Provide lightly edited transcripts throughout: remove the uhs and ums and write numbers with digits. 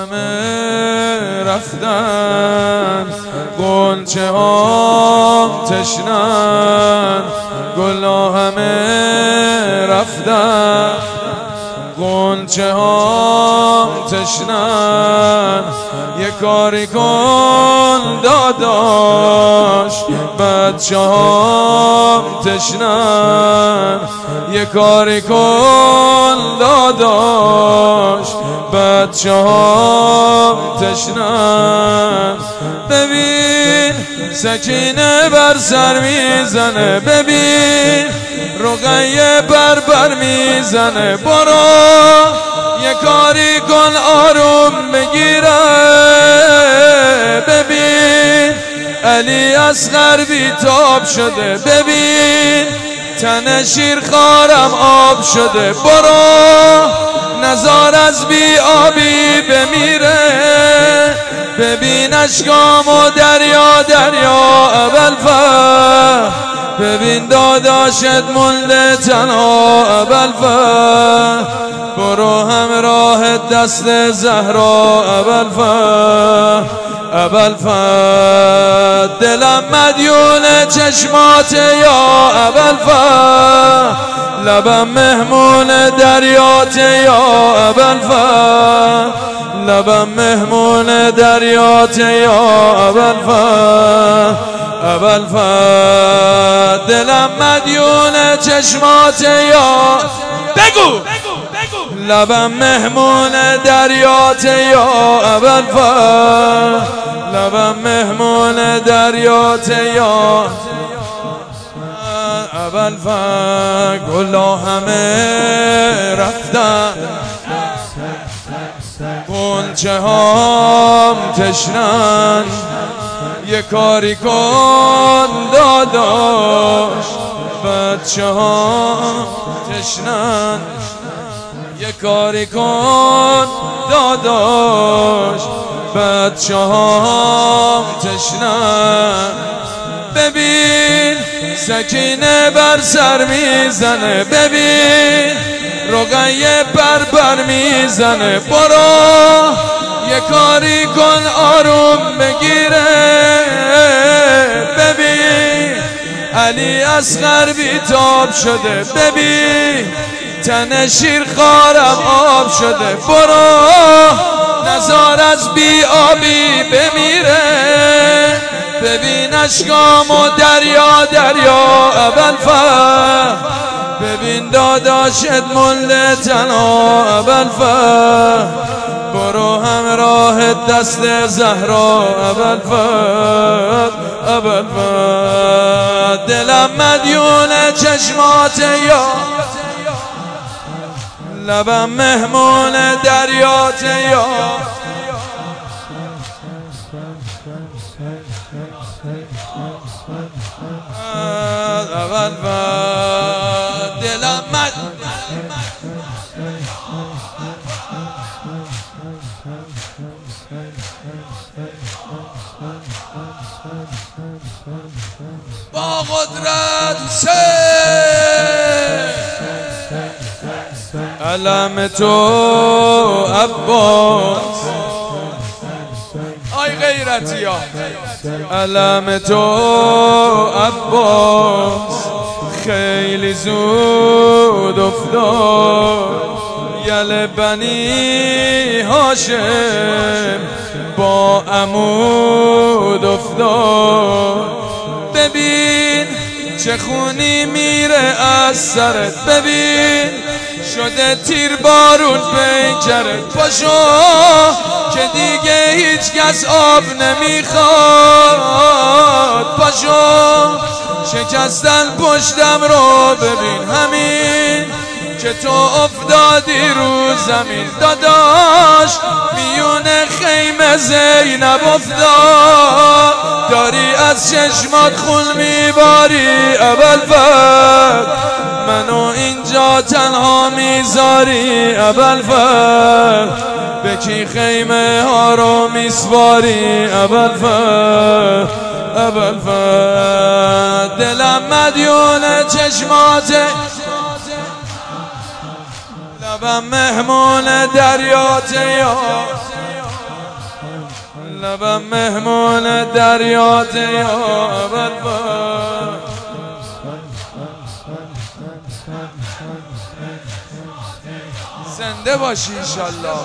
همه رفتن، غنچه ها تشنن، گلا همه رفتن، غنچه ها تشنن. یه کاری کن داداش، بچه ها تشنن. یه کاری کن داداش، بچه ها تشنن. ببین سکینه بر سر میزنه، ببین رقیه بر میزنه. برو یه کاری کن آروم بگیره. ببین علی اصغر بیتاب شده، ببین تن شیرخوارم آب شده. برو نزار از بی آبی بمیره. ببین اشکام و دریا ابوالفضل، ببین داداشت مونده تنها ابوالفضل. برو همراه دست زهرا ابوالفضل. دلم مدیون چشمات یا ابوالفضل، لبم مهمون دریات یا ابوالفضل، لبم مهمون دریات یا ابوالفضل. دلم مدیون چشمات یا بگو، لبم مهمون دریات یا ابوالفضل، لبم مهمون دریات یا ابوالفضل. گلا همه رفتن، غنچه هام تشنن. یه کاری کن داداش، بچه ها تشنن. یه کاری کن داداش، بچه ها تشنن. ببین سکینه بر سر میزنه، ببین رقیه بر میزنه. برو یه کاری کن آروم بگیره. ببین علی اصغر بیتاب شده، ببین تن شیرخوارم آب شده. برو نزار از بی آبی بمیره. ببین اشکام و دریا ابوالفضل، ببین داداشت مونده تنها ابوالفضل. برو همراه دست زهرا ابوالفضل. دلم مدیون چشمات یا، لبم مهمون دریات یا ابوالفضل. دلم با قدرت علم تو عباس، آی غیرتی ها، علم تو عباس خیلی زود افتاد. یل بنی هاشم با عمود افتاد. ببین چه خونی میره از سرت، ببین شده تیر بارون پیکرت. پاشو که دیگه هیچ کس آب نمیخواد. پاشو شکستن پشتم رو ببین، همین که تو افتادی رو زمین. داداش میون خیمه زینب افتاد، داری از چشمات خون میباری ابوالفضل. منو اینجا تنها میذاری ابوالفضل، به کی خیمه ها رو میسپاری ابوالفضل. دلم مدیون چشمات، لبم مهمون دریات یا لبم مهمون دریات یا ابوالفضل. زنده باشی انشالله.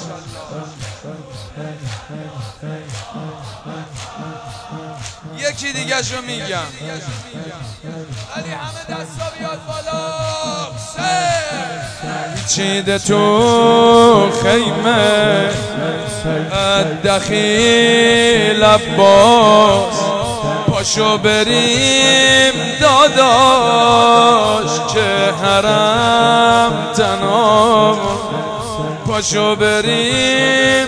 یکی دیگه شو میگم. علی همه دستا بیاد بالا. چیده تو خیمه دخیل عباس، پاشو بریم داداش که حرم تنها، پاشو بریم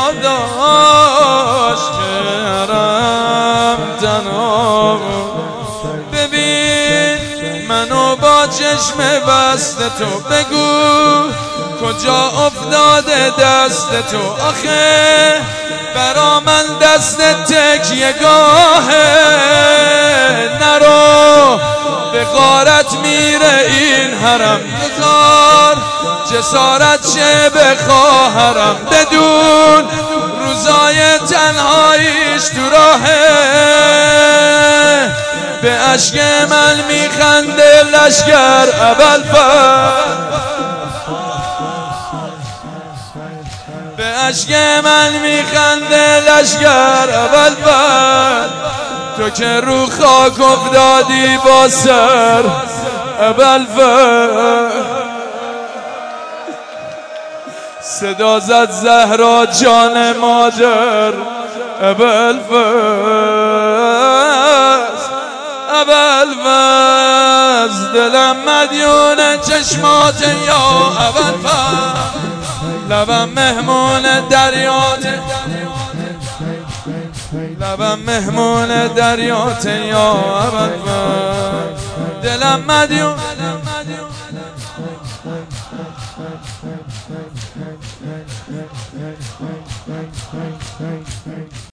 داداش که حرم تنها. ببین منو با چشم بست تو، بگو کجا افتاده دست تو. آخه برا من دست تکیه گاهه، نرو به غارت میره این حرم. بذار جسارت شه به خواهرم، بدون روزای تنهاییش تو راهه. به عشق من میخنده لشگر ابوالفضل، به عشق من میخنده لشگر ابوالفضل. تو که رو خاک افتادی با سر ابوالفضل. صدا زد زهرا جان مادر ابوالفضل. ابوالفضل دلم مدیون چشمات یا ابوالفضل. لبم مهمون دریات، لبم مهمون دریات یا ابوالفضل. دلم مدیون